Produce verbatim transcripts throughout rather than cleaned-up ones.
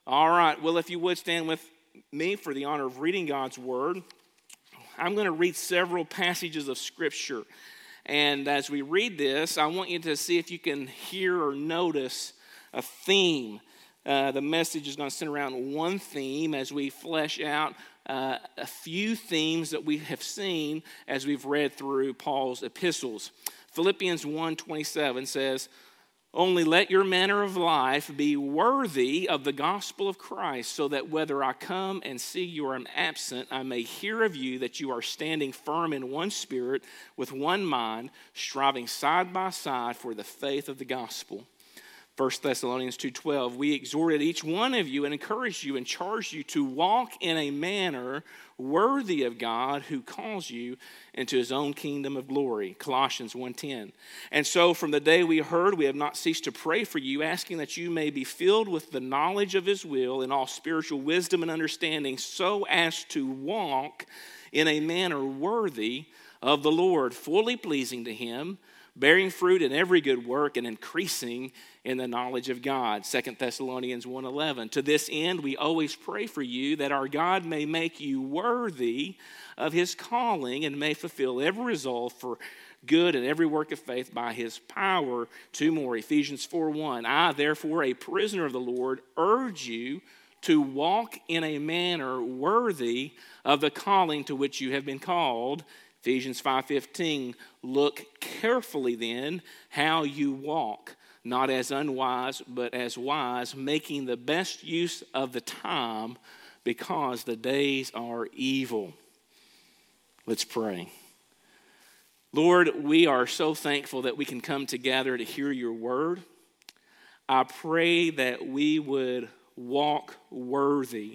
All right, well, if you would stand with me for the honor of reading God's Word. I'm going to read several passages of Scripture. And as we read this, I want you to see if you can hear or notice a theme. Uh, the message is going to center around one theme as we flesh out uh, a few themes that we have seen as we've read through Paul's epistles. Philippians one twenty-seven says, "Only let your manner of life be worthy of the gospel of Christ, so that whether I come and see you are absent, I may hear of you that you are standing firm in one spirit, with one mind, striving side by side for the faith of the gospel." First Thessalonians two twelve, "We exhorted each one of you and encouraged you and charged you to walk in a manner worthy of God who calls you into his own kingdom of glory." Colossians one ten, "And so from the day we heard, we have not ceased to pray for you, asking that you may be filled with the knowledge of his will in all spiritual wisdom and understanding, so as to walk in a manner worthy of the Lord, fully pleasing to him, bearing fruit in every good work and increasing in the knowledge of God." Second Thessalonians one eleven, "To this end we always pray for you, that our God may make you worthy of his calling and may fulfill every resolve for good and every work of faith by his power." Two more, Ephesians four one, "I, therefore, a prisoner of the Lord, urge you to walk in a manner worthy of the calling to which you have been called." Ephesians five fifteen, "Look carefully then how you walk, not as unwise, but as wise, making the best use of the time, because the days are evil." Let's pray. Lord, we are so thankful that we can come together to hear your word. I pray that we would walk worthy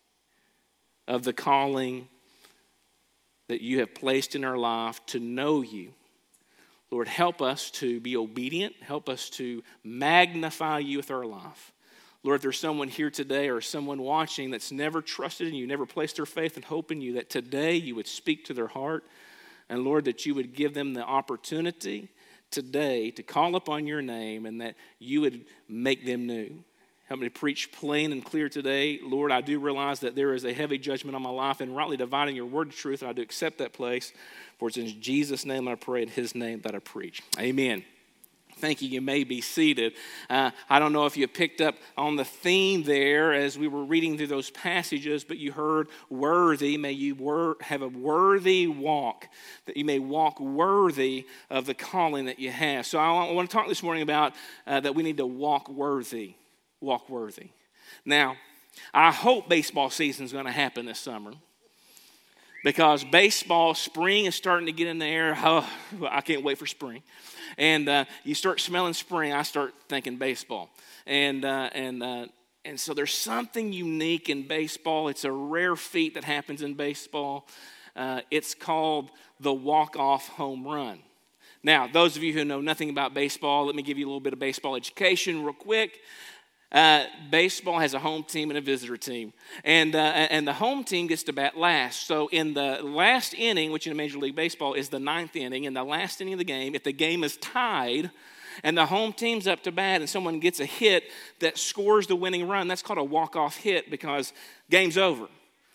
of the calling that you have placed in our life to know you. Lord, help us to be obedient. Help us to magnify you with our life. Lord, if there's someone here today or someone watching that's never trusted in you, never placed their faith and hope in you, that today you would speak to their heart. And Lord, that you would give them the opportunity today to call upon your name and that you would make them new. Help me to preach plain and clear today. Lord, I do realize that there is a heavy judgment on my life and rightly dividing your word of truth, and I do accept that place. For it's in Jesus' name I pray, in his name that I preach. Amen. Thank you. You may be seated. Uh, I don't know if you picked up on the theme there as we were reading through those passages, but you heard worthy. May you wor- have a worthy walk, that you may walk worthy of the calling that you have. So I want to talk this morning about uh, that we need to walk worthy. Walk worthy. Now, I hope baseball season is going to happen this summer, because baseball, spring is starting to get in the air. Oh, I can't wait for spring. And uh, you start smelling spring, I start thinking baseball. And uh, and uh, and so there's something unique in baseball. It's a rare feat that happens in baseball. Uh, it's called the walk-off home run. Now, those of you who know nothing about baseball, let me give you a little bit of baseball education real quick. Uh, baseball has a home team and a visitor team, and uh, and the home team gets to bat last. So in the last inning, which in Major League Baseball is the ninth inning, in the last inning of the game, if the game is tied and the home team's up to bat and someone gets a hit that scores the winning run, that's called a walk-off hit, because game's over.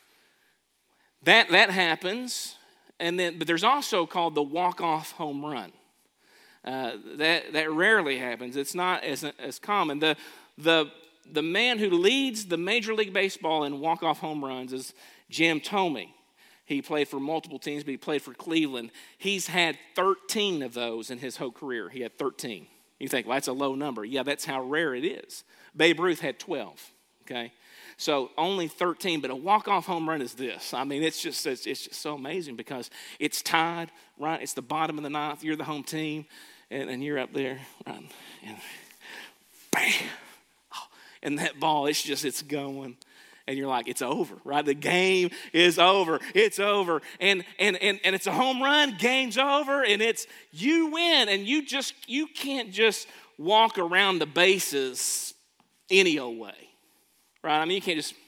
That that happens, and then but there's also called the walk-off home run. Uh, that that rarely happens. It's not as as common. The The the man who leads the Major League Baseball in walk-off home runs is Jim Thome. He played for multiple teams, but he played for Cleveland. He's had thirteen of those in his whole career. He had thirteen. You think, well, that's a low number. Yeah, that's how rare it is. Babe Ruth had twelve, okay? So only thirteen, but a walk-off home run is this. I mean, it's just it's, it's just so amazing, because it's tied, right? It's the bottom of the ninth. You're the home team, and, and you're up there, right? And bam! And that ball, it's just, it's going. And you're like, it's over, right? The game is over. It's over. And and and, and it's a home run. Game's over. And it's, you win. And you just, you can't just walk around the bases any old way, right? I mean, you can't just,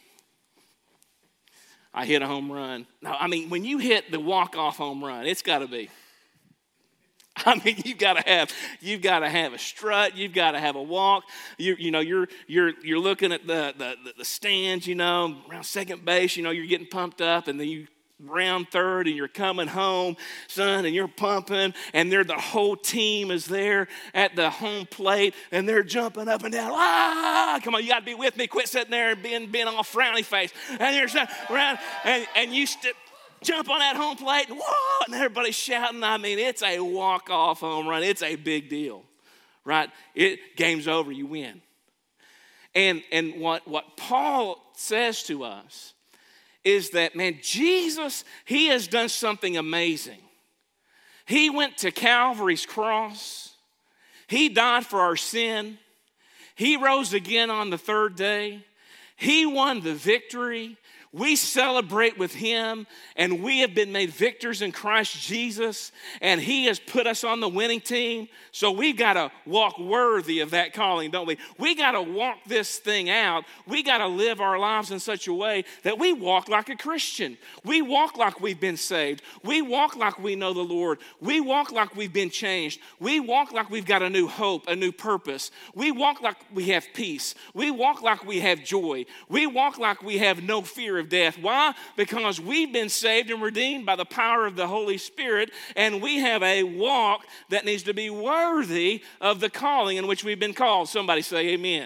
I hit a home run. No, I mean, when you hit the walk-off home run, it's got to be, I mean, you've got to have you've got to have a strut. You've got to have a walk. You you know you're you're you're looking at the the the stands. You know, around second base. You know, you're getting pumped up, and then you round third, and you're coming home, son, and you're pumping, and they're the whole team is there at the home plate, and they're jumping up and down. Ah, come on, you got to be with me. Quit sitting there and being being all frowny face, and you're sitting around, and and you st- jump on that home plate, and whoa, and everybody's shouting. I mean, it's a walk-off home run. It's a big deal, right? It game's over. You win. And and what what Paul says to us is that, man, Jesus, he has done something amazing. He went to Calvary's cross. He died for our sin. He rose again on the third day. He won the victory. We celebrate with him, and we have been made victors in Christ Jesus, and he has put us on the winning team. So we've got to walk worthy of that calling, don't we? We got to walk this thing out. We got to live our lives in such a way that we walk like a Christian. We walk like we've been saved. We walk like we know the Lord. We walk like we've been changed. We walk like we've got a new hope, a new purpose. We walk like we have peace. We walk like we have joy. We walk like we have no fear of death. Why? Because we've been saved and redeemed by the power of the Holy Spirit, and we have a walk that needs to be worthy of the calling in which we've been called. Somebody say amen.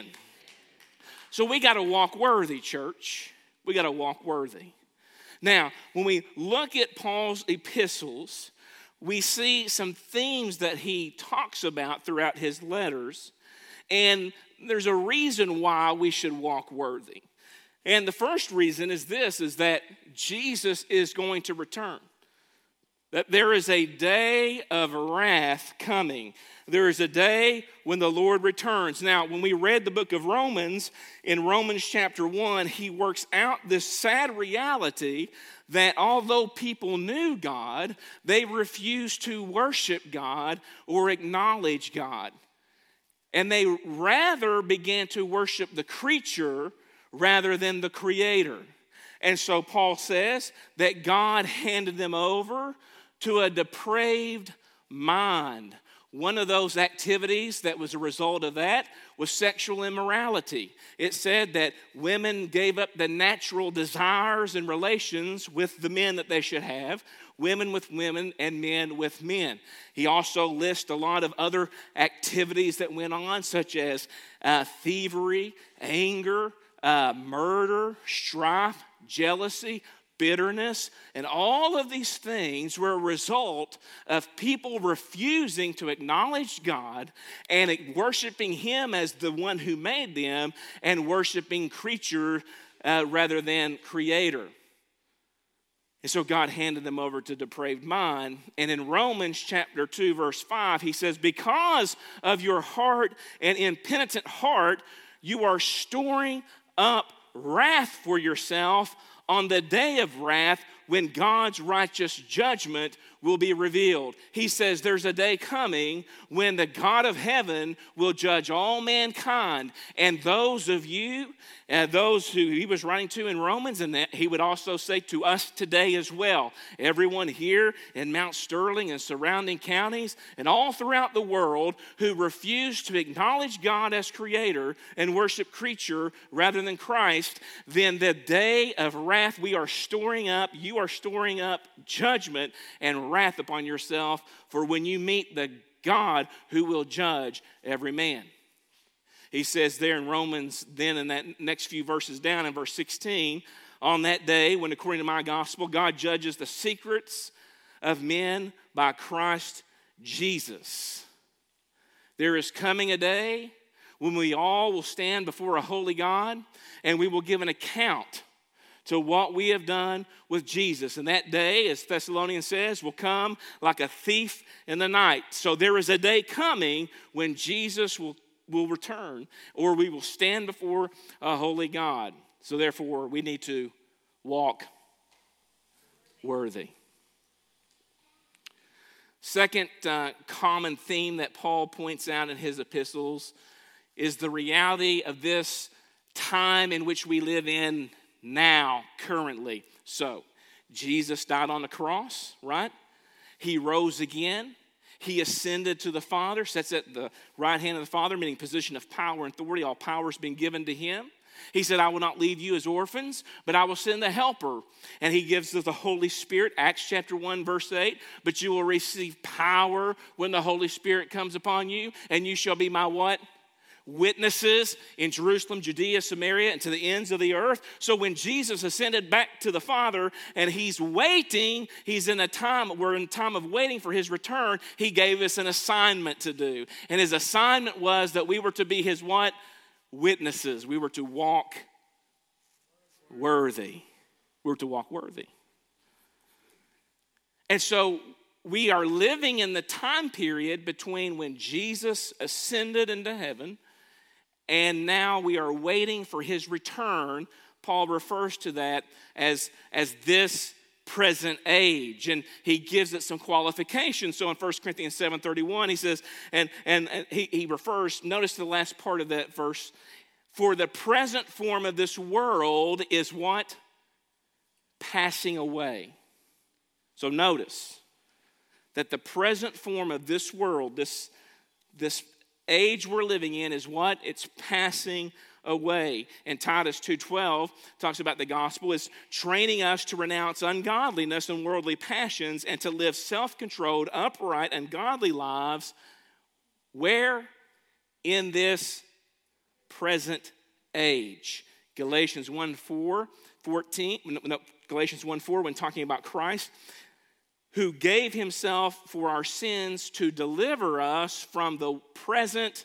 So we got to walk worthy, church. We got to walk worthy. Now, when we look at Paul's epistles, we see some themes that he talks about throughout his letters, and there's a reason why we should walk worthy. And the first reason is this, is that Jesus is going to return. That there is a day of wrath coming. There is a day when the Lord returns. Now, when we read the book of Romans, in Romans chapter one, he works out this sad reality that although people knew God, they refused to worship God or acknowledge God. And they rather began to worship the creature rather than the Creator. And so Paul says that God handed them over to a depraved mind. One of those activities that was a result of that was sexual immorality. It said that women gave up the natural desires and relations with the men that they should have, women with women and men with men. He also lists a lot of other activities that went on, such as uh, thievery, anger, Uh, murder, strife, jealousy, bitterness, and all of these things were a result of people refusing to acknowledge God and worshiping him as the one who made them and worshiping creature uh, rather than creator. And so God handed them over to depraved mind. And in Romans chapter two, verse five, he says, because of your hard and impenitent heart, you are storing up wrath for yourself on the day of wrath when God's righteous judgment will be revealed. He says there's a day coming when the God of heaven will judge all mankind. And those of you, uh, those who he was writing to in Romans, and that he would also say to us today as well. Everyone here in Mount Sterling and surrounding counties and all throughout the world who refuse to acknowledge God as creator and worship creature rather than Christ, then the day of wrath we are storing up, you are storing up judgment and wrath upon yourself for when you meet the God who will judge every man. He says there in Romans, then in that next few verses down in verse sixteen, on that day when according to my gospel, God judges the secrets of men by Christ Jesus. There is coming a day when we all will stand before a holy God and we will give an account to what we have done with Jesus. And that day, as Thessalonians says, will come like a thief in the night. So there is a day coming when Jesus will, will return, or we will stand before a holy God. So therefore, we need to walk worthy. Second uh, common theme that Paul points out in his epistles is the reality of this time in which we live in now, currently. So, Jesus died on the cross, right? He rose again. He ascended to the Father, sits at the right hand of the Father, meaning position of power and authority. All power has been given to him. He said, I will not leave you as orphans, but I will send the helper. And he gives us the Holy Spirit, Acts chapter one, verse eight. But you will receive power when the Holy Spirit comes upon you, and you shall be my what? Witnesses in Jerusalem, Judea, Samaria, and to the ends of the earth. So when Jesus ascended back to the Father and he's waiting, he's in a time, we're in a time of waiting for his return, he gave us an assignment to do. And his assignment was that we were to be his what? Witnesses. We were to walk worthy. We were to walk worthy. And so we are living in the time period between when Jesus ascended into heaven and now we are waiting for his return. Paul refers to that as, as this present age, and he gives it some qualifications. So in First Corinthians seven thirty-one, he says, and, and, and he, he refers, notice the last part of that verse, for the present form of this world is what? Passing away. So notice that the present form of this world, this, this age we're living in is what? It's passing away. And Titus two twelve talks about the gospel is training us to renounce ungodliness and worldly passions and to live self-controlled, upright, and godly lives. Where? In this present age. Galatians one four, fourteen, no, Galatians one four, when talking about Christ, who gave himself for our sins to deliver us from the present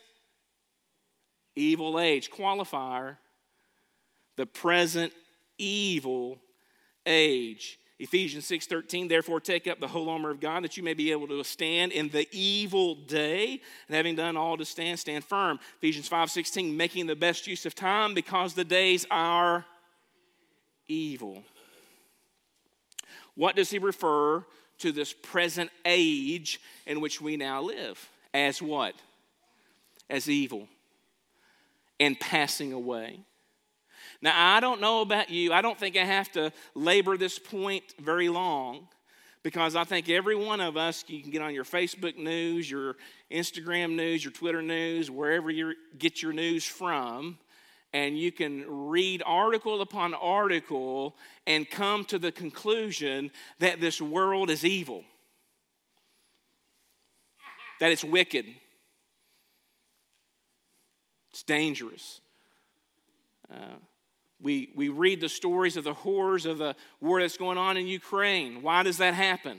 evil age. Qualifier, the present evil age. Ephesians six thirteen, therefore take up the whole armor of God that you may be able to stand in the evil day, and having done all to stand, stand firm. Ephesians five sixteen, making the best use of time because the days are evil. What does he refer to this present age in which we now live? As what? As evil and passing away. Now, I don't know about you. I don't think I have to labor this point very long, because I think every one of us, you can get on your Facebook news, your Instagram news, your Twitter news, wherever you get your news from, and you can read article upon article and come to the conclusion that this world is evil, that it's wicked, it's dangerous. Uh, we, we read the stories of the horrors of the war that's going on in Ukraine. Why does that happen?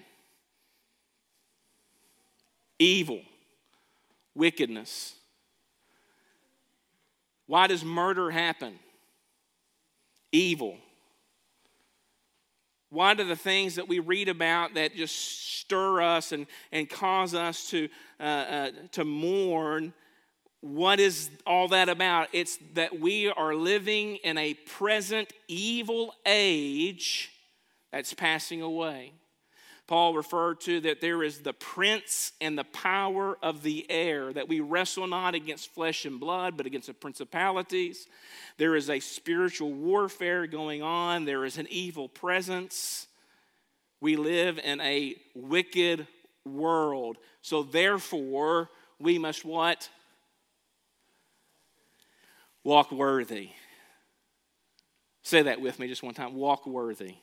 Evil, wickedness. Why does murder happen? Evil. Why do the things that we read about that just stir us and, and cause us to, uh, uh, to mourn, what is all that about? It's that we are living in a present evil age that's passing away. Paul referred to that there is the prince and the power of the air, that we wrestle not against flesh and blood, but against the principalities. There is a spiritual warfare going on. There is an evil presence. We live in a wicked world. So therefore, we must what? Walk worthy. Say that with me just one time. Walk worthy.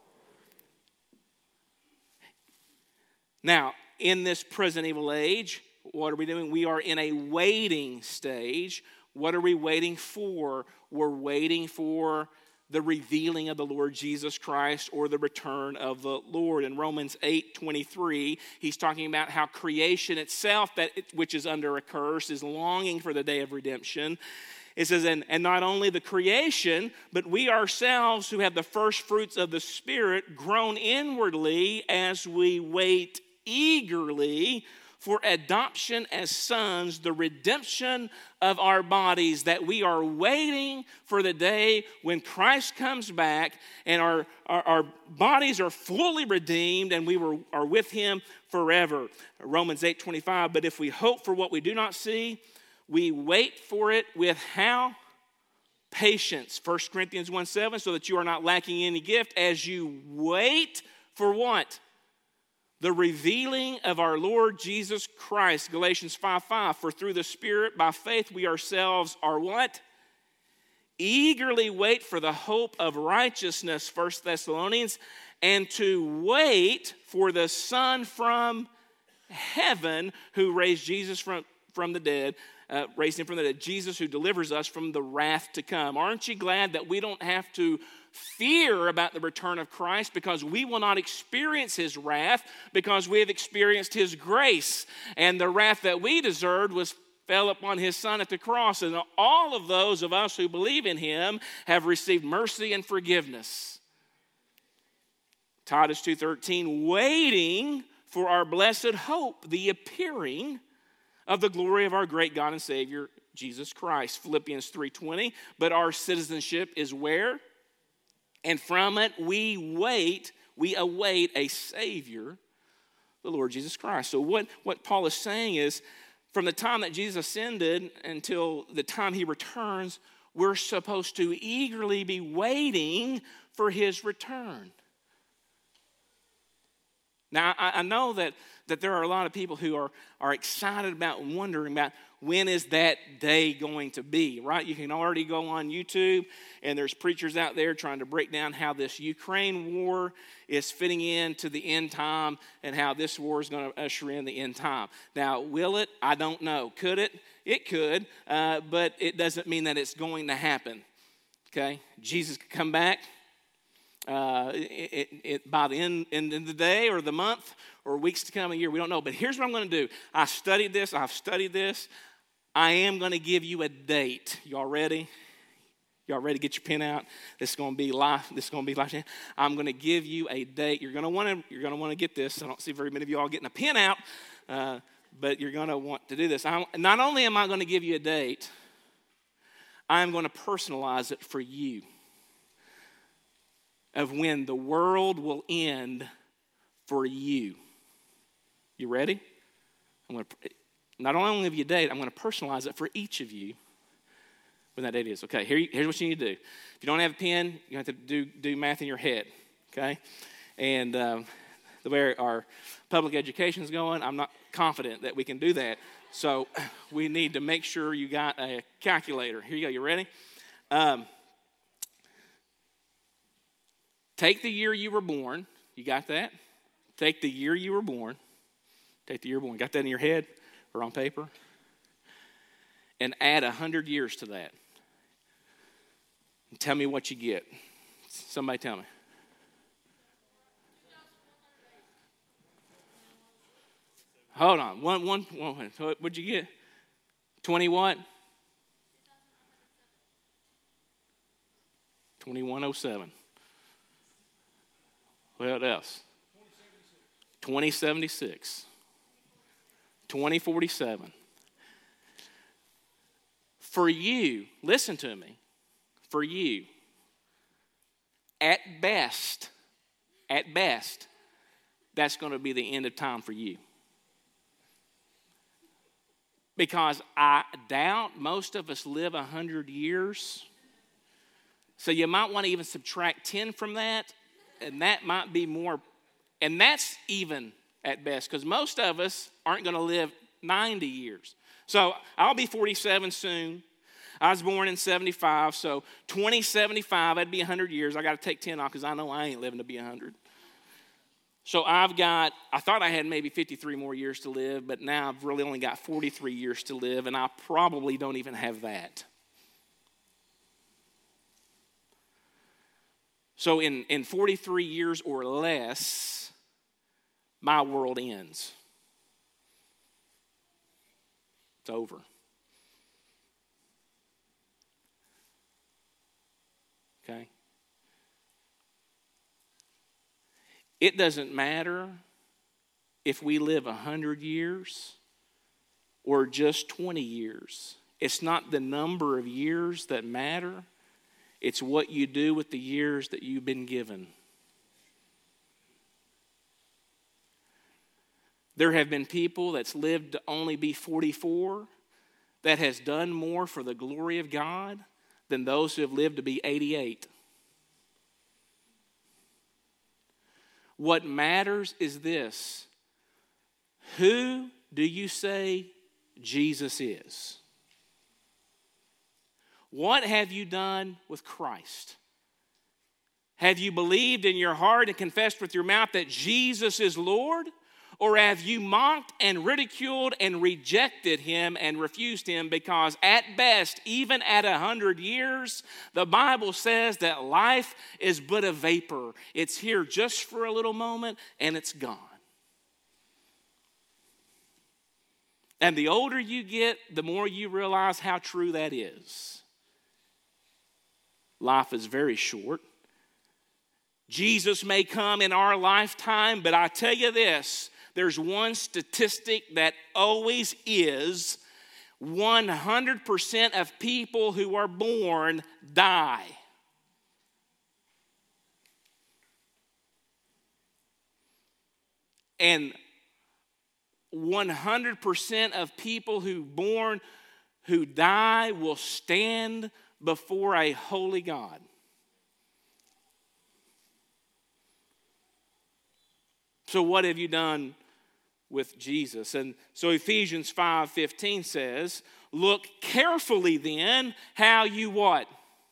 Now, in this present evil age, what are we doing? We are in a waiting stage. What are we waiting for? We're waiting for the revealing of the Lord Jesus Christ, or the return of the Lord. In Romans eight twenty-three, he's talking about how creation itself, that it, which is under a curse, is longing for the day of redemption. It says, and, and not only the creation, but we ourselves who have the first fruits of the Spirit groan inwardly as we wait eagerly for adoption as sons, the redemption of our bodies, that we are waiting for the day when Christ comes back and our, our, our bodies are fully redeemed and we were, are with him forever. Romans eight twenty-five, but if we hope for what we do not see, we wait for it with how? Patience. First Corinthians one seven, so that you are not lacking any gift as you wait for what? the revealing of our Lord Jesus Christ. Galatians five five, for through the Spirit, by faith, we ourselves are what? Eagerly wait for the hope of righteousness, First Thessalonians, and to wait for the Son from heaven who raised Jesus from, from the dead, uh, raised him from the dead, Jesus who delivers us from the wrath to come. Aren't you glad that we don't have to fear about the return of Christ, because we will not experience his wrath, because we have experienced his grace, and the wrath that we deserved was fell upon his Son at the cross, and all of those of us who believe in him have received mercy and forgiveness. Titus two thirteen, waiting for our blessed hope, the appearing of the glory of our great God and Savior, Jesus Christ. Philippians three twenty, but our citizenship is where? And from it we wait, we await a Savior, the Lord Jesus Christ. So what, what Paul is saying is, from the time that Jesus ascended until the time he returns, we're supposed to eagerly be waiting for his return. Now, I, I know that, that there are a lot of people who are, are excited about and wondering about when is that day going to be, right? You can already go on YouTube, and there's preachers out there trying to break down how this Ukraine war is fitting into the end time and how this war is going to usher in the end time. Now, will it? I don't know. Could it? It could, uh, but it doesn't mean that it's going to happen, okay? Jesus could come back uh, it, it, by the end, end of the day or the month or weeks to come, a year. We don't know, but here's what I'm going to do. I studied this. I've studied this. I am going to give you a date. Y'all ready? Y'all ready to get your pen out? This is going to be life. This is going to be life. I'm going to give you a date. You're going to want to. You're going to want to get this. I don't see very many of y'all getting a pen out, uh, but you're going to want to do this. I'm, not only am I going to give you a date, I'm going to personalize it for you. Of when the world will end for you. You ready? I'm going to. Not only give you a date, I'm going to personalize it for each of you when that date is. Okay, here, here's what you need to do. If you don't have a pen, you have to do, do math in your head, okay? And um, the way our public education is going, I'm not confident that we can do that. So we need to make sure you got a calculator. Here you go. You ready? Um, take the year you were born. You got that? Take the year you were born. Take the year born. Got that in your head? Or on paper, and add a hundred years to that. And tell me what you get. Somebody tell me. Hold on. One, one, one. What'd you get? Twenty what? Twenty-one oh seven. What else? Twenty seventy-six. twenty forty-seven. For you, listen to me, for you, at best, at best, that's going to be the end of time for you. Because I doubt most of us live one hundred years. So you might want to even subtract ten from that, and that might be more, and that's even at best, because most of us aren't going to live ninety years. So I'll be forty-seven soon. I was born in seventy-five, so twenty seventy-five, that'd be one hundred years. I got to take ten off because I know I ain't living to be one hundred. So I've got, I thought I had maybe fifty-three more years to live, but now I've really only got forty-three years to live, and I probably don't even have that. So in, in forty-three years or less, my world ends. It's over. Okay? It doesn't matter if we live one hundred years or just twenty years. It's not the number of years that matter. It's what you do with the years that you've been given. There have been people that's lived to only be forty-four that has done more for the glory of God than those who have lived to be eighty-eight. What matters is this, Who do you say Jesus is? What have you done with Christ? Have you believed in your heart and confessed with your mouth that Jesus is Lord? Or have you mocked and ridiculed and rejected him and refused him? Because at best, even at a hundred years, the Bible says that life is but a vapor. It's here just for a little moment and it's gone. And the older you get, the more you realize how true that is. Life is very short. Jesus may come in our lifetime, but I tell you this, there's one statistic that always is: one hundred percent of people who are born die. And one hundred percent of people who born who die will stand before a holy God. So what have you done with Jesus? And so Ephesians five fifteen says, look carefully then how you what?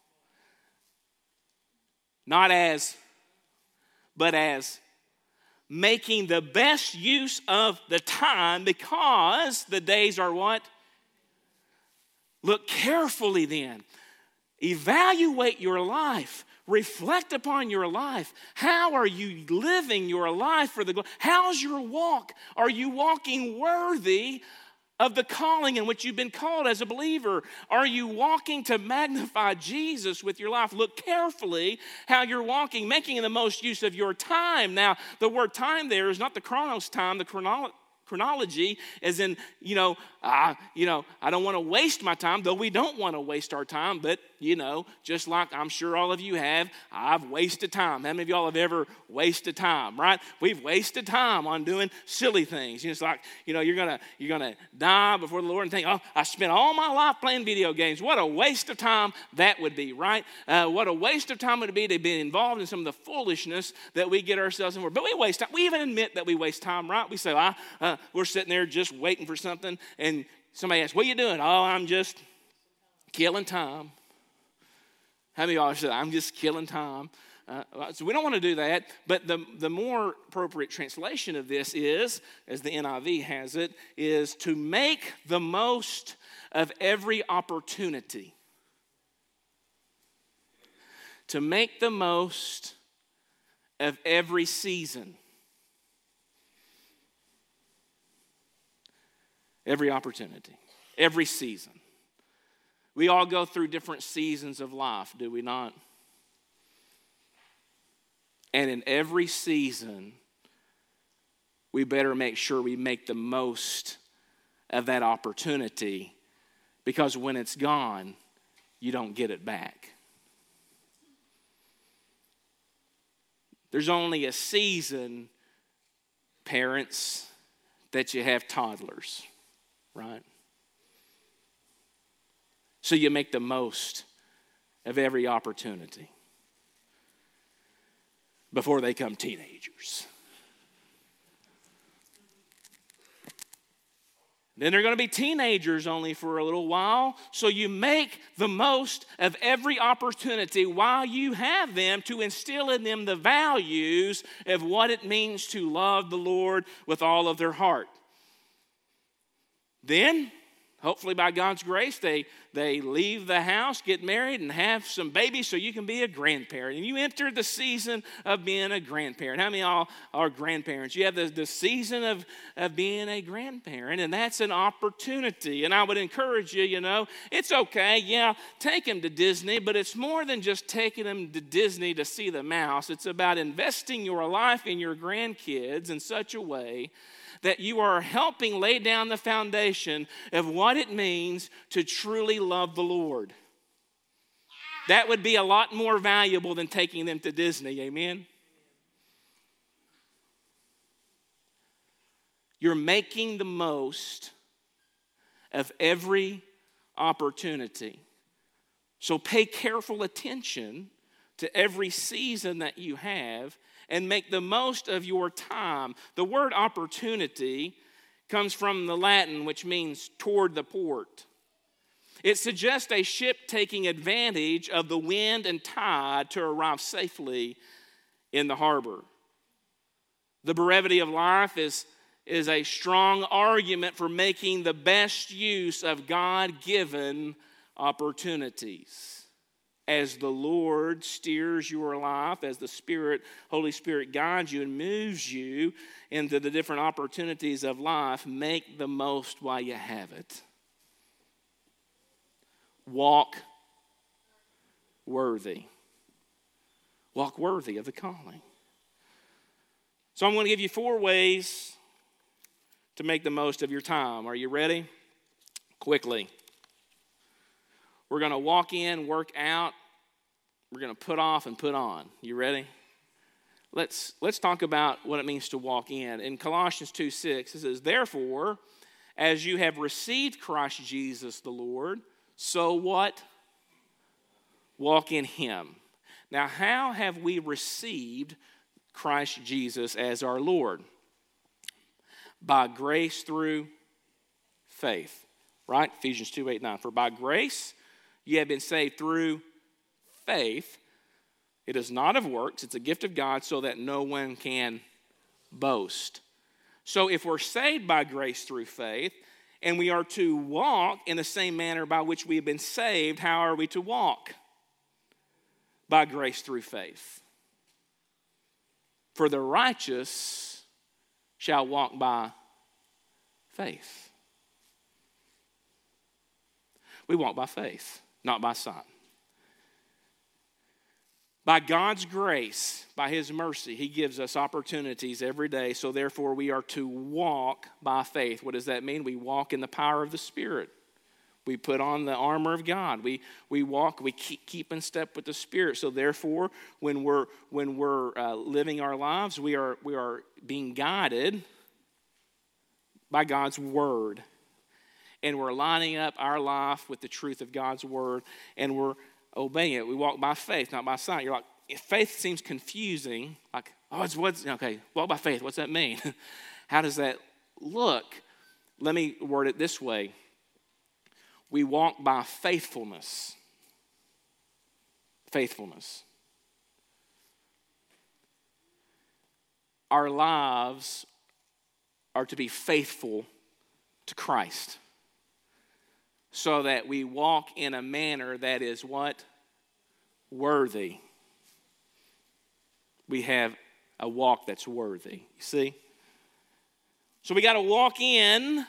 Not as, but as making the best use of the time, because the days are what? Look carefully then. Evaluate your life. Reflect upon your life. How are you living your life for the glory? How's your walk? Are you walking worthy of the calling in which you've been called as a believer? Are you walking to magnify Jesus with your life? Look carefully how you're walking, making the most use of your time. Now, the word time there is not the chronos time, the chronology. Chronology, as in, you know, uh, you know, I don't want to waste my time, though we don't want to waste our time, but, you know, just like I'm sure all of you have, I've wasted time. How many of y'all have ever wasted time, right? We've wasted time on doing silly things. You know, it's like, you know, you're going to you're gonna die before the Lord and think, oh, I spent all my life playing video games. What a waste of time that would be, right? Uh, what a waste of time would it be to be involved in some of the foolishness that we get ourselves in for. But we waste time. We even admit that we waste time, right? We say, I, uh, we're sitting there just waiting for something, and somebody asks, what are you doing? Oh, I'm just killing time. How many of y'all say, I'm just killing time? Uh, so we don't want to do that, but the, the more appropriate translation of this is, as the N I V has it, is to make the most of every opportunity. To make the most of every season. Every opportunity, every season. We all go through different seasons of life, do we not? And in every season, we better make sure we make the most of that opportunity, because when it's gone, you don't get it back. There's only a season, parents, that you have toddlers. Right? So you make the most of every opportunity before they become teenagers. Then they're going to be teenagers only for a little while. So you make the most of every opportunity while you have them, to instill in them the values of what it means to love the Lord with all of their heart. Then, hopefully by God's grace, they, they leave the house, get married, and have some babies so you can be a grandparent. And you enter the season of being a grandparent. How many of y'all are grandparents? You have the, the season of, of being a grandparent, and that's an opportunity. And I would encourage you, you know, it's okay, yeah, take them to Disney, but it's more than just taking them to Disney to see the mouse. It's about investing your life in your grandkids in such a way that you are helping lay down the foundation of what it means to truly love the Lord. That would be a lot more valuable than taking them to Disney, amen? You're making the most of every opportunity. So pay careful attention to every season that you have and make the most of your time. The word opportunity comes from the Latin, which means toward the port. It suggests a ship taking advantage of the wind and tide to arrive safely in the harbor. The brevity of life is, is a strong argument for making the best use of God-given opportunities. As the Lord steers your life, as the Spirit, Holy Spirit guides you and moves you into the different opportunities of life, make the most while you have it. Walk worthy. Walk worthy of the calling. So I'm going to give you four ways to make the most of your time. Are you ready? Quickly. We're going to walk in, work out. We're going to put off and put on. You ready? Let's, let's talk about what it means to walk in. In Colossians two six, it says, therefore, as you have received Christ Jesus the Lord, so what? Walk in him. Now, how have we received Christ Jesus as our Lord? By grace through faith. Right? Ephesians two eight nine. For by grace you have been saved through faith. It is not of works. It's a gift of God so that no one can boast. So if we're saved by grace through faith, and we are to walk in the same manner by which we have been saved, how are we to walk? By grace through faith. For the righteous shall walk by faith. We walk by faith, not by sight. By God's grace, by his mercy, he gives us opportunities every day. So therefore we are to walk by faith. What does that mean? We walk in the power of the Spirit. We put on the armor of God. We we walk, we keep, keep in step with the Spirit. So therefore, when we're when we're uh, living our lives, we are we are being guided by God's word. And we're lining up our life with the truth of God's word, and we're obeying it. We walk by faith, not by sight. You're like, if faith seems confusing, like, oh, it's what's, okay, walk by faith. What's that mean? How does that look? Let me word it this way. We walk by faithfulness. Faithfulness. Our lives are to be faithful to Christ, so that we walk in a manner that is what? Worthy. We have a walk that's worthy. You see? So we got to walk in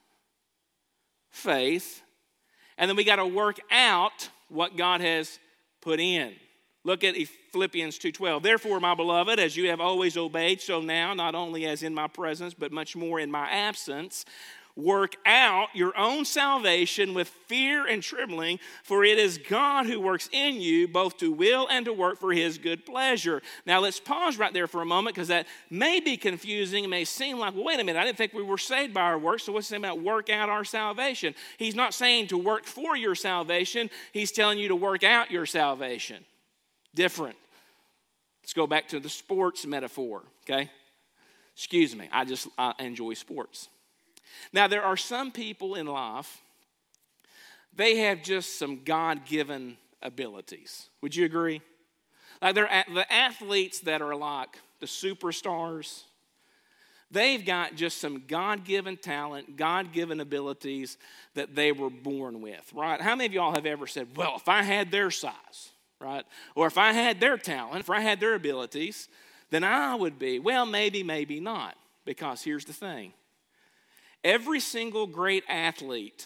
faith, and then we got to work out what God has put in. Look at Philippians two twelve. Therefore, my beloved, as you have always obeyed, so now, not only as in my presence, but much more in my absence, work out your own salvation with fear and trembling, for it is God who works in you both to will and to work for his good pleasure. Now let's pause right there for a moment, because that may be confusing. It may seem like, well, wait a minute, I didn't think we were saved by our works, so what's it saying about work out our salvation? He's not saying to work for your salvation. He's telling you to work out your salvation. Different. Let's go back to the sports metaphor, okay? Excuse me, I just I enjoy sports. Now, there are some people in life, they have just some God-given abilities. Would you agree? Like they're the athletes that are like the superstars, they've got just some God-given talent, God-given abilities that they were born with, right? How many of y'all have ever said, well, if I had their size, right? Or if I had their talent, if I had their abilities, then I would be, well, maybe, maybe not. Because here's the thing. Every single great athlete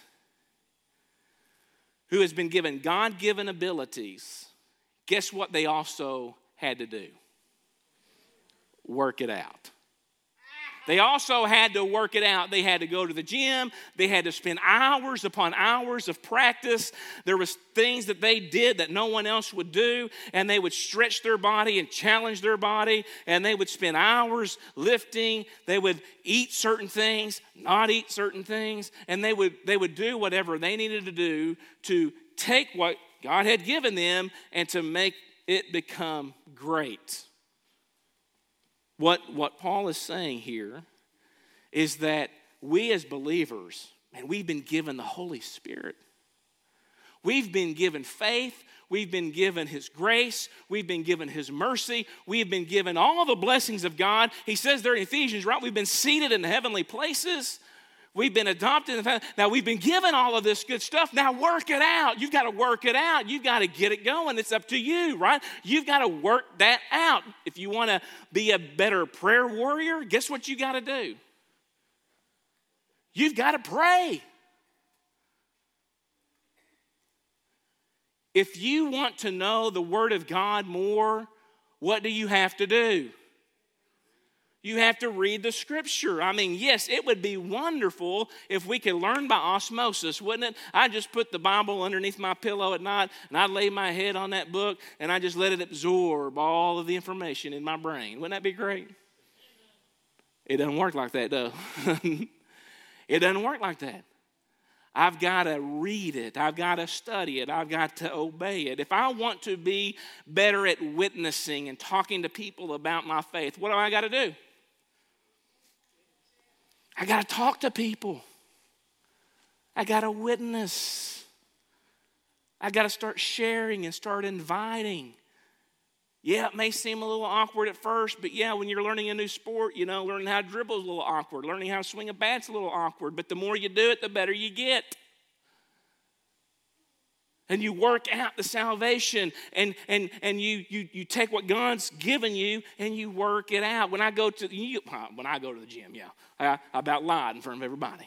who has been given God-given abilities, guess what they also had to do? Work it out. They also had to work it out. They had to go to the gym. They had to spend hours upon hours of practice. There was things that they did that no one else would do, and they would stretch their body and challenge their body, and they would spend hours lifting. They would eat certain things, not eat certain things, and they would they would do whatever they needed to do to take what God had given them and to make it become great. What, what Paul is saying here is that we as believers, and we've been given the Holy Spirit. We've been given faith. We've been given His grace. We've been given His mercy. We've been given all the blessings of God. He says there in Ephesians, right? We've been seated in heavenly places. We've been adopted. Now, we've been given all of this good stuff. Now, work it out. You've got to work it out. You've got to get it going. It's up to you, right? You've got to work that out. If you want to be a better prayer warrior, guess what you got to do? You've got to pray. If you want to know the Word of God more, what do you have to do? You have to read the Scripture. I mean, yes, it would be wonderful if we could learn by osmosis, wouldn't it? I just put the Bible underneath my pillow at night, and I lay my head on that book, and I just let it absorb all of the information in my brain. Wouldn't that be great? It doesn't work like that, though. It doesn't work like that. I've got to read it. I've got to study it. I've got to obey it. If I want to be better at witnessing and talking to people about my faith, what do I got to do? I got to talk to people. I got to witness. I got to start sharing and start inviting. Yeah, it may seem a little awkward at first, but yeah, when you're learning a new sport, you know, learning how to dribble is a little awkward. Learning how to swing a bat's a little awkward, but the more you do it, the better you get. And you work out the salvation, and and and you you you take what God's given you and you work it out. When I go to you, when I go to the gym, yeah, I, I about lied in front of everybody.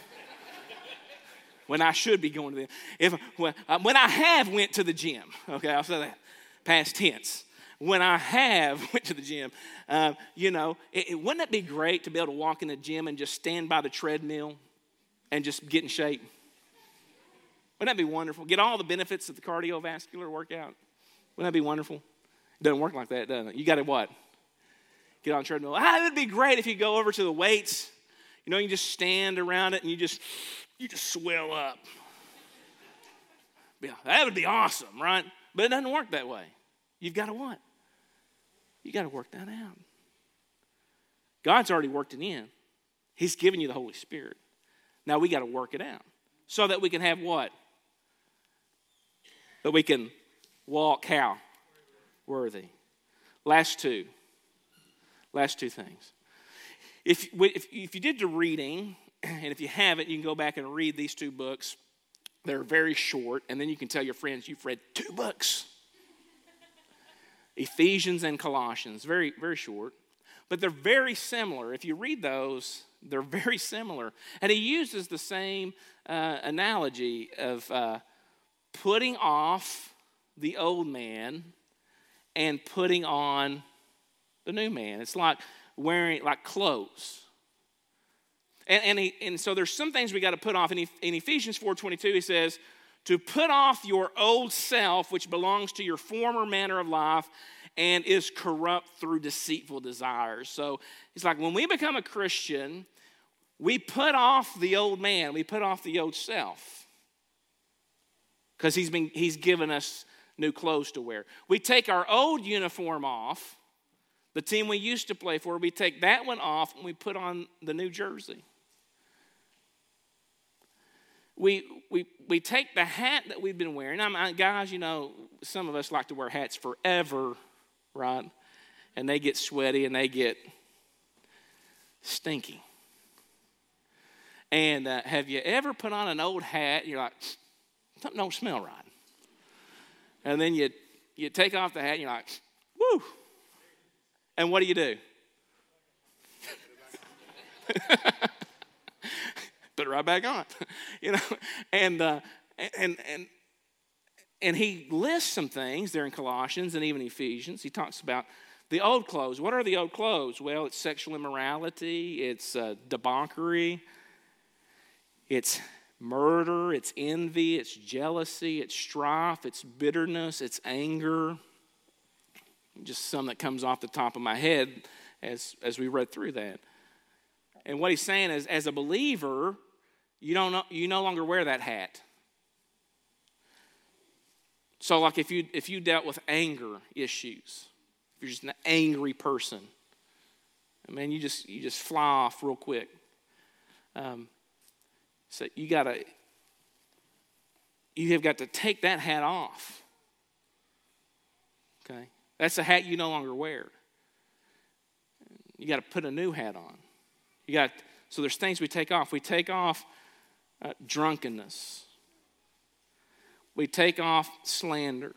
When I should be going to the if when, when I have went to the gym, okay, I'll say that past tense. When I have went to the gym, uh, you know, it, it, wouldn't it be great to be able to walk in the gym and just stand by the treadmill and just get in shape? Wouldn't that be wonderful? Get all the benefits of the cardiovascular workout. Wouldn't that be wonderful? It doesn't work like that, doesn't it? You got to what? Get on the treadmill. Ah, it would be great if you go over to the weights. You know, you just stand around it and you just you just swell up. Yeah, that would be awesome, right? But it doesn't work that way. You've got to what? You got to work that out. God's already worked it in. He's given you the Holy Spirit. Now we got to work it out so that we can have what? That we can walk how? Worthy. Last two. Last two things. If, if, if you did the reading, and if you haven't, you can go back and read these two books. They're very short, and then you can tell your friends you've read two books. Ephesians and Colossians, very, very short. But they're very similar. If you read those, they're very similar. And he uses the same uh, analogy of uh, putting off the old man and putting on the new man. It's like wearing, like clothes. And, and, he, and so there's some things we got to put off. In, in Ephesians four twenty-two, he says, to put off your old self, which belongs to your former manner of life and is corrupt through deceitful desires. So it's like when we become a Christian, we put off the old man. We put off the old self because he's been he's given us new clothes to wear. We take our old uniform off, the team we used to play for, we take that one off and we put on the new jersey. We we we take the hat that we've been wearing. I'm, I, guys, you know, some of us like to wear hats forever, right? And they get sweaty and they get stinky. And uh, have you ever put on an old hat and you're like, something don't smell right? And then you you take off the hat and you're like, woo. And what do you do? Put it right back on, you know, and uh, and and and he lists some things there in Colossians and even Ephesians. He talks about the old clothes. What are the old clothes? Well, it's sexual immorality, it's uh, debauchery, it's murder, it's envy, it's jealousy, it's strife, it's bitterness, it's anger. Just some that comes off the top of my head as as we read through that. And what he's saying is, as a believer, you don't know, you no longer wear that hat. So, like if you if you dealt with anger issues, if you're just an angry person, I mean, you just you just fly off real quick. Um, so you got to, you have got to take that hat off. Okay? That's a hat you no longer wear. You got to put a new hat on. You got so there's things we take off. We take off uh, drunkenness. We take off slander.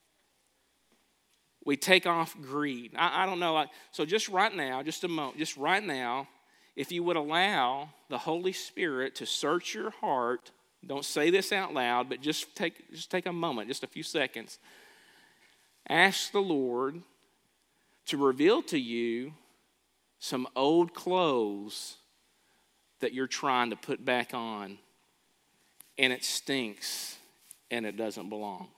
We take off greed. I, I don't know. Like, so just right now, just a moment, just right now, if you would allow the Holy Spirit to search your heart, don't say this out loud, but just take just take a moment, just a few seconds. Ask the Lord to reveal to you some old clothes that you're trying to put back on, and it stinks and it doesn't belong.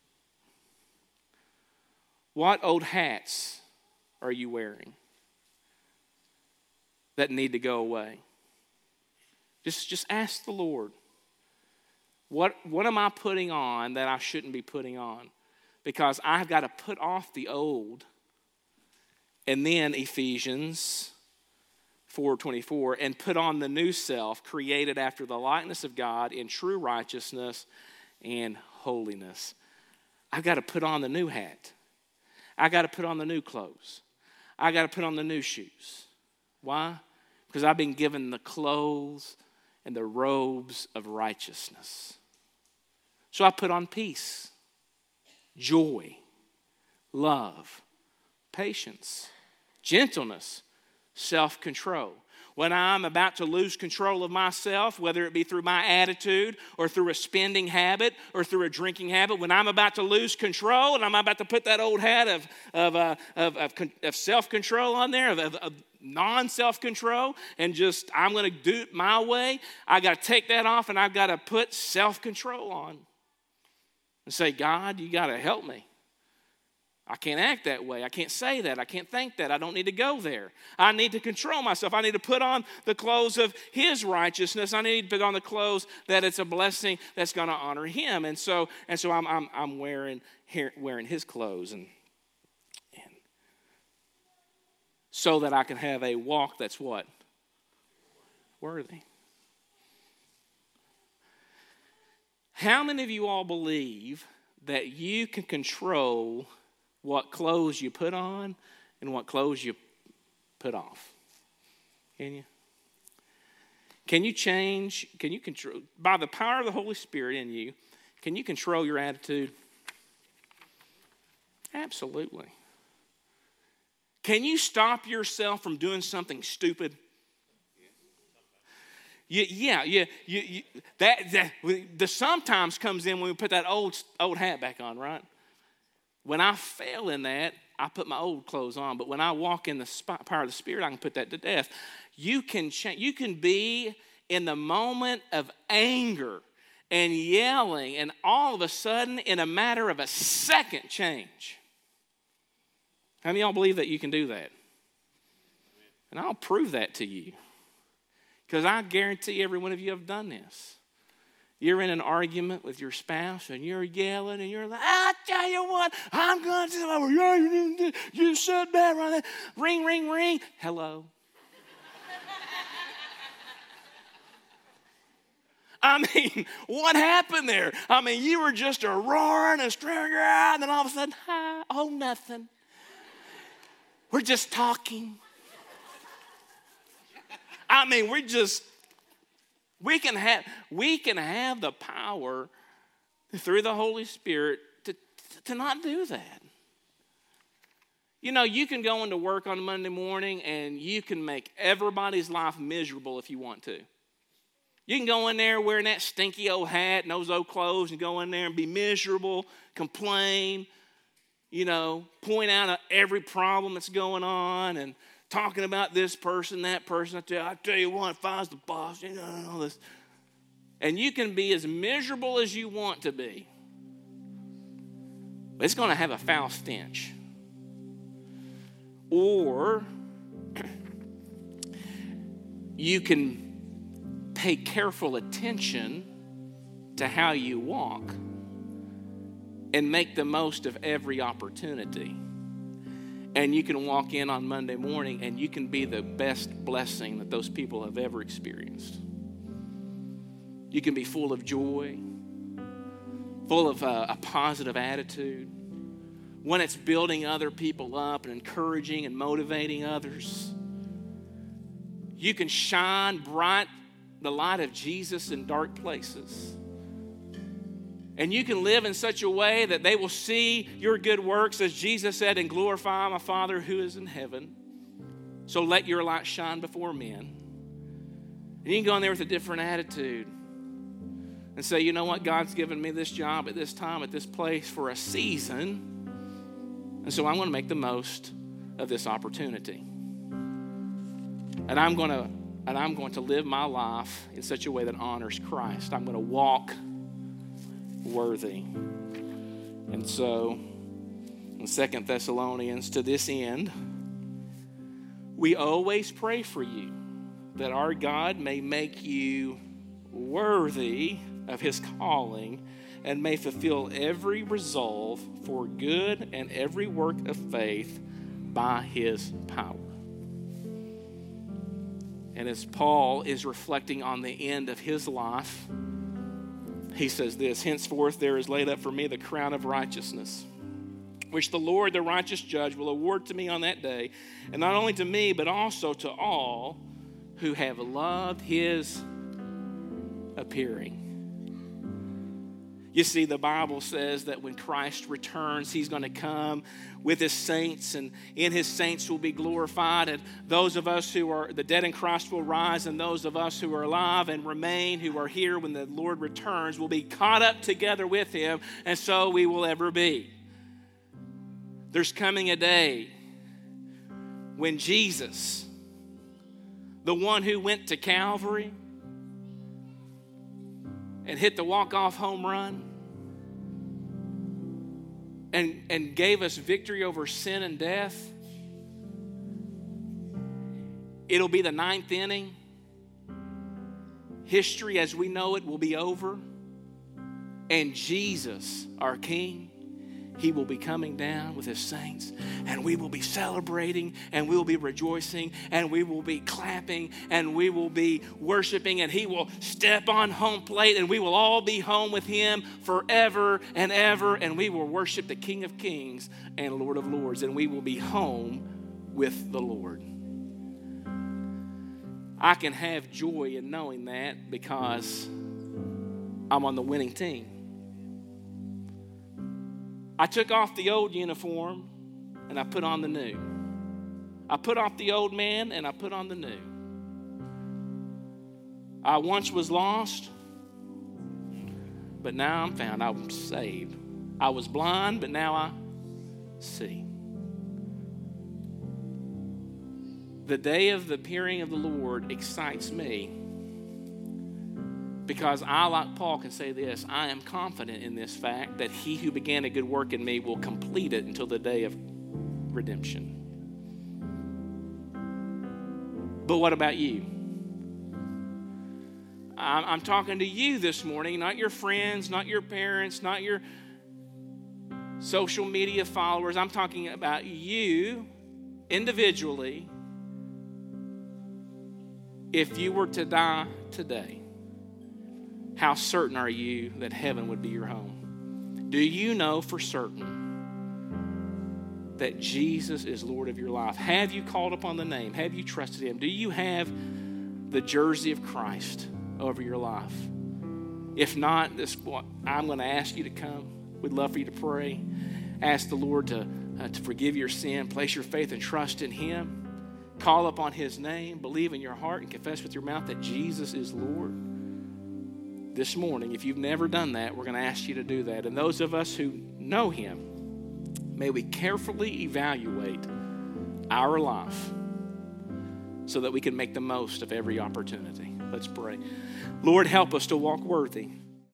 What old hats are you wearing that need to go away? Just, just ask the Lord, what, what am I putting on that I shouldn't be putting on? Because I've got to put off the old. And then Ephesians four twenty-four, and put on the new self, created after the likeness of God in true righteousness and holiness. I've got to put on the new hat. I got to put on the new clothes. I got to put on the new shoes. Why? Because I've been given the clothes and the robes of righteousness. So I put on peace, joy, love, patience, gentleness, self-control. When I'm about to lose control of myself, whether it be through my attitude or through a spending habit or through a drinking habit, when I'm about to lose control and I'm about to put that old hat of, of, uh, of, of, of self-control on there, of, of, of non-self-control, and just I'm going to do it my way, I got to take that off and I've got to put self-control on and say, God, you got to help me. I can't act that way. I can't say that. I can't think that. I don't need to go there. I need to control myself. I need to put on the clothes of His righteousness. I need to put on the clothes that it's a blessing that's going to honor Him. And so, and so I'm, I'm, I'm wearing, wearing His clothes, and, and so that I can have a walk that's what? Worthy. How many of you all believe that you can control what clothes you put on and what clothes you put off? Can you? Can you change, can you control, by the power of the Holy Spirit in you, can you control your attitude? Absolutely. Can you stop yourself from doing something stupid? You, yeah, yeah, you, you, that, that the sometimes comes in when we put that old old hat back on, right? When I fail in that, I put my old clothes on. But when I walk in the power of the Spirit, I can put that to death. You can change. You can be in the moment of anger and yelling, and all of a sudden, in a matter of a second, change. How many of y'all believe that you can do that? And I'll prove that to you. Because I guarantee every one of you have done this. You're in an argument with your spouse and you're yelling and you're like, I'll tell you what, I'm going to, you said that right there. Ring, ring, ring. Hello. I mean, what happened there? I mean, you were just a roaring and screaming, and then all of a sudden, hi, oh, nothing. We're just talking. I mean, we're just, we can have, we can have the power through the Holy Spirit to, to not do that. You know, you can go into work on Monday morning and you can make everybody's life miserable if you want to. You can go in there wearing that stinky old hat and those old clothes and go in there and be miserable, complain, you know, point out every problem that's going on and talking about this person, that person. I tell, I tell you what, if I was the boss, you know, all this. And you can be as miserable as you want to be. But it's going to have a foul stench. Or you can pay careful attention to how you walk and make the most of every opportunity. And you can walk in on Monday morning and you can be the best blessing that those people have ever experienced. You can be full of joy, full of a, a positive attitude, one that's building other people up and encouraging and motivating others. You can shine bright the light of Jesus in dark places. And you can live in such a way that they will see your good works, as Jesus said, and glorify my Father who is in heaven. So let your light shine before men. And you can go in there with a different attitude and say, you know what, God's given me this job at this time, at this place for a season. And so I'm going to make the most of this opportunity. And I'm going to, and I'm going to live my life in such a way that honors Christ. I'm going to walk worthy. And so in Second Thessalonians, to this end, we always pray for you, that our God may make you worthy of his calling and may fulfill every resolve for good and every work of faith by his power. And as Paul is reflecting on the end of his life, he says this, henceforth there is laid up for me the crown of righteousness, which the Lord, the righteous judge, will award to me on that day, and not only to me, but also to all who have loved his appearing. You see, the Bible says that when Christ returns, he's going to come with his saints, and in his saints will be glorified. And those of us who are the dead in Christ will rise, and those of us who are alive and remain, who are here when the Lord returns, will be caught up together with him, and so we will ever be. There's coming a day when Jesus, the one who went to Calvary and hit the walk-off home run and, and gave us victory over sin and death, it'll be the ninth inning. History as we know it will be over. And Jesus, our King, he will be coming down with his saints, and we will be celebrating, and we will be rejoicing, and we will be clapping, and we will be worshiping, and he will step on home plate, and we will all be home with him forever and ever, and we will worship the King of Kings and Lord of Lords, and we will be home with the Lord. I can have joy in knowing that because I'm on the winning team. I took off the old uniform and I put on the new. I put off the old man and I put on the new. I once was lost, but now I'm found. I'm saved. I was blind, but now I see. The day of the appearing of the Lord excites me because I, like Paul, can say this: I am confident in this fact that he who began a good work in me will complete it until the day of redemption. But what about you? I'm, I'm talking to you this morning, not your friends, not your parents, not your social media followers. I'm talking about you individually. If you were to die today, how certain are you that heaven would be your home? Do you know for certain that Jesus is Lord of your life? Have you called upon the name? Have you trusted him? Do you have the jersey of Christ over your life? If not, this I'm going to ask you to come. We'd love for you to pray. Ask the Lord to, uh, to forgive your sin. Place your faith and trust in him. Call upon his name. Believe in your heart and confess with your mouth that Jesus is Lord. This morning, if you've never done that, we're going to ask you to do that. And those of us who know him, may we carefully evaluate our life so that we can make the most of every opportunity. Let's pray. Lord, help us to walk worthy